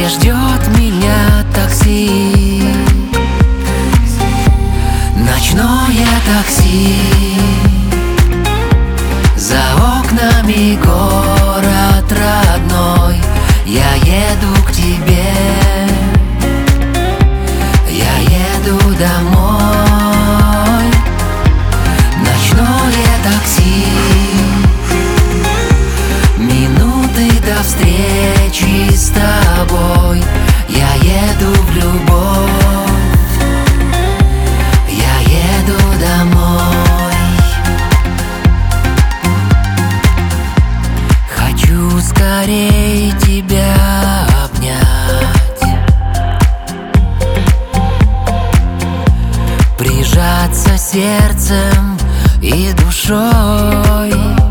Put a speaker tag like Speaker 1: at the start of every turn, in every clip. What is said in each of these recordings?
Speaker 1: где ждет меня такси, ночное такси. За окнами город родной, я еду к тебе, я еду домой. Ночное такси, минуты до встречи с тобой. Я еду в любовь, я еду домой. Хочу скорей тебя обнять, прижаться сердцем и душой.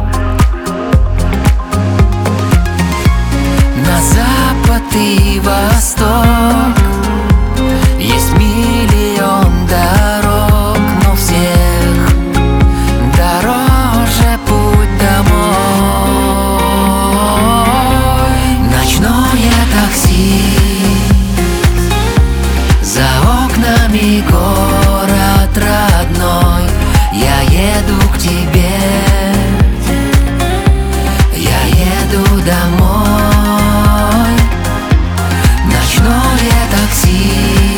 Speaker 1: На запад и восток есть миллион дорог, но всех дороже путь домой. Ночное такси, за окнами город родной, я еду к тебе, я еду домой. Ночное такси,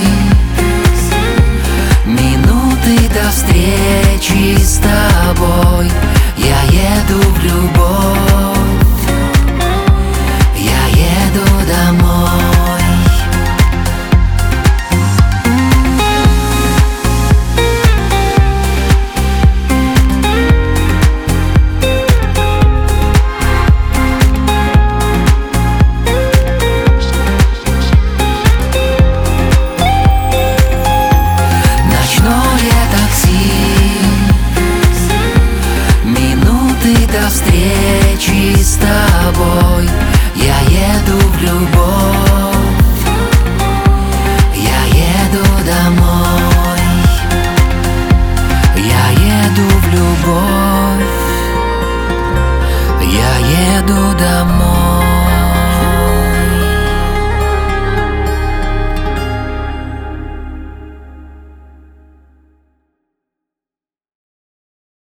Speaker 1: минуты до встречи с тобой. Я еду в любовь, я еду домой. До встречи с тобой, я еду в любовь, я еду домой. Я еду в любовь, я еду домой.